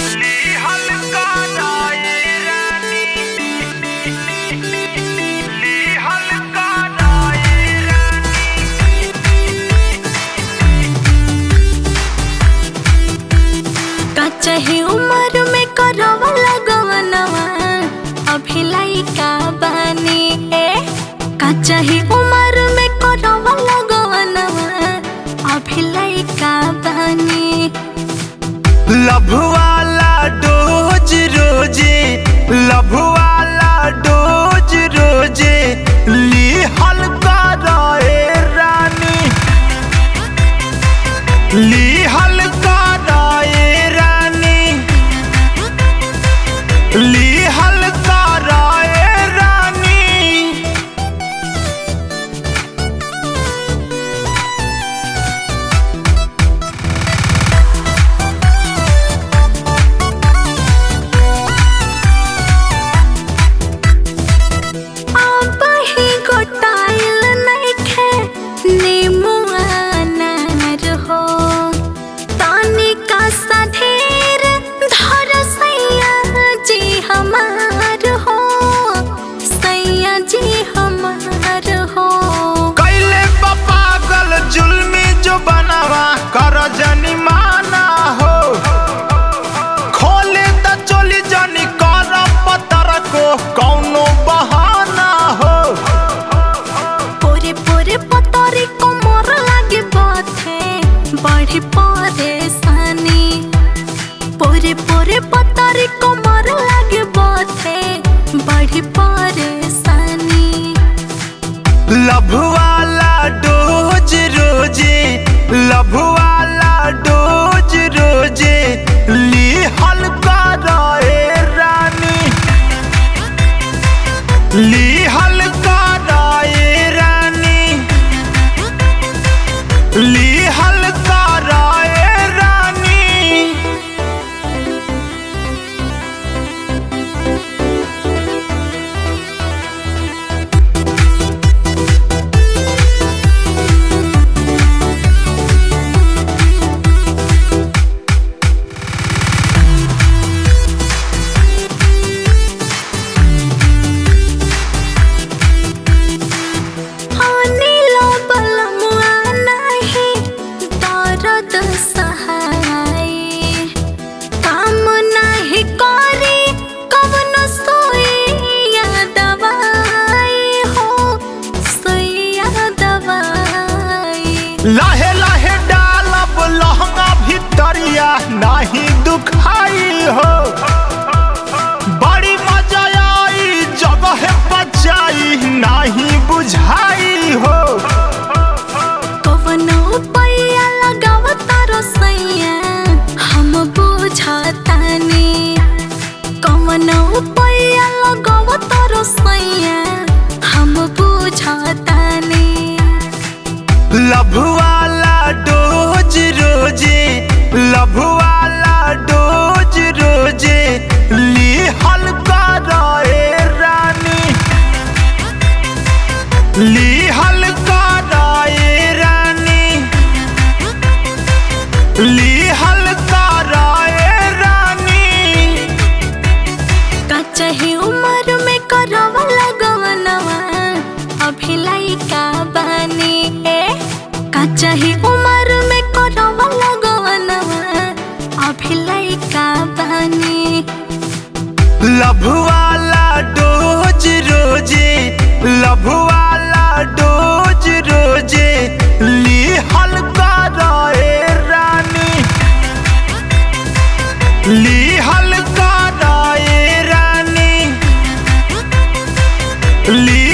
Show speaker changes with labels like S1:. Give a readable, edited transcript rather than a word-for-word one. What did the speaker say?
S1: चाहे उम्र में करवा लगवनवा अभी लइका बानी का चाहे उम्र में करवा लगवनवा अभी लइका बानी।
S2: लव वाला डोज रोजे लव वाला डोज रोजे ली हल्का रहे रानी ली हल्का रहे रानी ली हल्का रहे रानी। कर जनी माना हो खोले त चोली जनी कर पतर को कौनो बहाना हो।
S1: पोरे पोरे पतरी कमर लागे बाथे बड़ी परेशानी पोरे पोरे पतरी कमर लागे बाथे बड़ी परेशानी।
S2: लव वाला डोज रोजे लव वाला डोज रोजे ली हल्का रहे रानी ली हल्का रहे रानी ली हल्का रहे रानी। लाहे लाहे डालब लहंगा भितरिया नहीं दुखाई हो बड़ी मजा आई जगह बचाई नहीं बुझाई हो।
S1: कवनो पैया लगावता रसैया हम बुझतानी कवनो पैया लगावता रसैया हम बुझतानी।
S2: लव वाला डोज रोजे लव वाला डोज रोजे ली हल्का रहे रानी ली हल्का रहे रानी ली हल्का रहे रानी।
S1: का चाहे उम्र में करवा लगवनवा अभी लइका बानी का चाहे उम्र में करवा लगवनवा अभी लइका बानी।
S2: लव वाला डोज रोजे लव वाला डोज रोजे ली हल्का रहे रानी ली हल्का रहे रानी ली